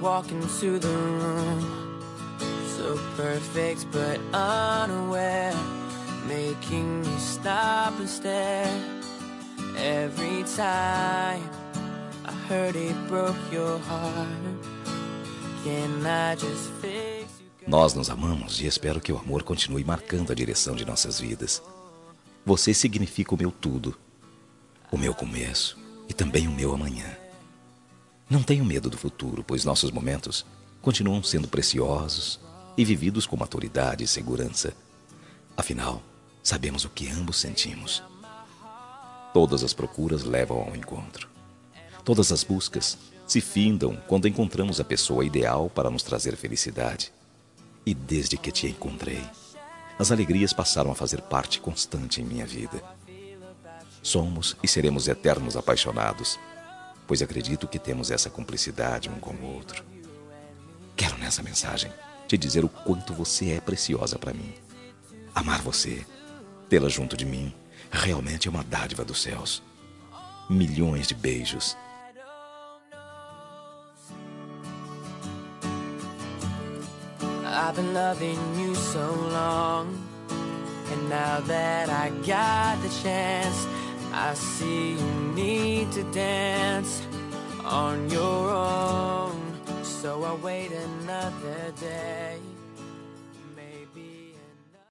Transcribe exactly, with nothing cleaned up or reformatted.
walk into the room, so perfect but unaware, making me stop and stare. Every time I heard it broke your heart. Can I just fix you? Nós nos amamos e espero que o amor continue marcando a direção de nossas vidas. Você significa o meu tudo, o meu começo e também o meu amanhã. Não tenho medo do futuro, pois nossos momentos continuam sendo preciosos e vividos com maturidade e segurança. Afinal, sabemos o que ambos sentimos. Todas as procuras levam ao encontro. Todas as buscas se findam quando encontramos a pessoa ideal para nos trazer felicidade. E desde que te encontrei, as alegrias passaram a fazer parte constante em minha vida. Somos e seremos eternos apaixonados, pois acredito que temos essa cumplicidade um com o outro. Quero nessa mensagem te dizer o quanto você é preciosa para mim. Amar você, tê-la junto de mim, realmente é uma dádiva dos céus. Milhões de beijos. I've been loving you so long, and now that I got the chance, I see you need to dance on your own. So I wait another day.